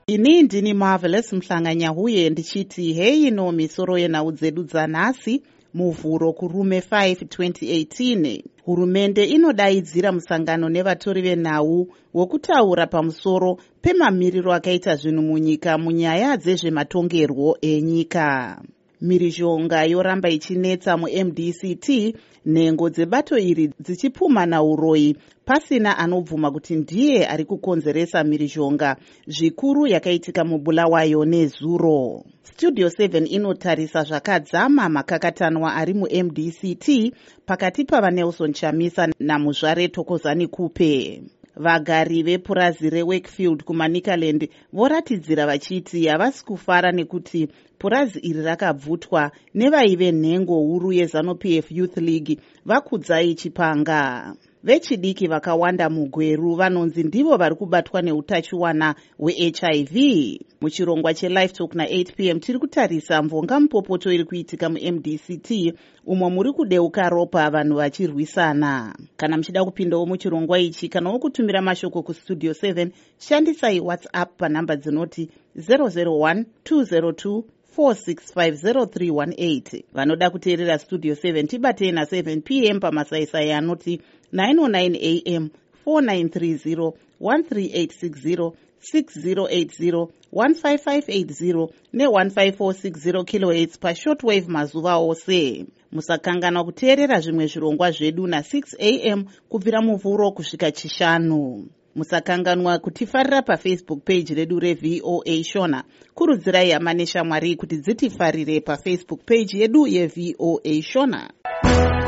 Ini ndini Marvelous Mhlanganyahuye ndichiti hei no misoro yenhau dzedu dzanhasi muvhuro kurume 5 2018. Hurumende inodaidzira musangano nevatori venhau wokutaura pamusoro pemamiriro akaita zvinhu munyika munyaya dzezvematongerwo enyika. Mhirizhonga yoramba ichinetsa muMDCT, nhengo dzebato iri dzichipumana uroyi pasina anobvuma kuti ndiye ari kukonzeresa mhirizhonga zvikuru yakaitika muBulawayo nezuro. Studio 7 inotarisa zvakadzama makakatanwa ari muMDCT pakati pavaNelson Chamisa naMuzvare Thokozani Kupe. Vagari vepurazi reWakefield kuManicaland voratidzira vachiti havasi kufara nekuti purazi iri rakabvutwa nevaive nhengo huru yeZANU-PF Youth League vakudzai Chipanga. Vechidiki vakawanda mugweru vanonzi ndivo vari kubatwa neutachiwana hweHIV. Muchirongwa cheLive Talk na8 p.m. tiri kutarisa mvonga mupopoto iri kuitika muMDCT umo muri kudeuka ropa vanhu vachirwisana. Kana muchida kupindawo muchirongwa ichi kanawo kutumira mashoko kuStudio 7, shandisai WhatsApp panhamba dzinoti 001 202 4650318. Vanoda kuteerera Studio 7 tibatei na7 p.m. pamasaisai anoti 909 am 4930 13860 6080 15580 ne15460 kHz pashortwave mazuva ose. Musakanganwa kuteerera zvimwe zvirongwa zvedu na6 am kubvira muvhuro kusvika chishanu. Musakanganwa kutifarira paFacebook page redu reVOA Shona. Kurudzirai hama neshamwari kuti dzitifarire paFacebook page yedu yeVOA Shona.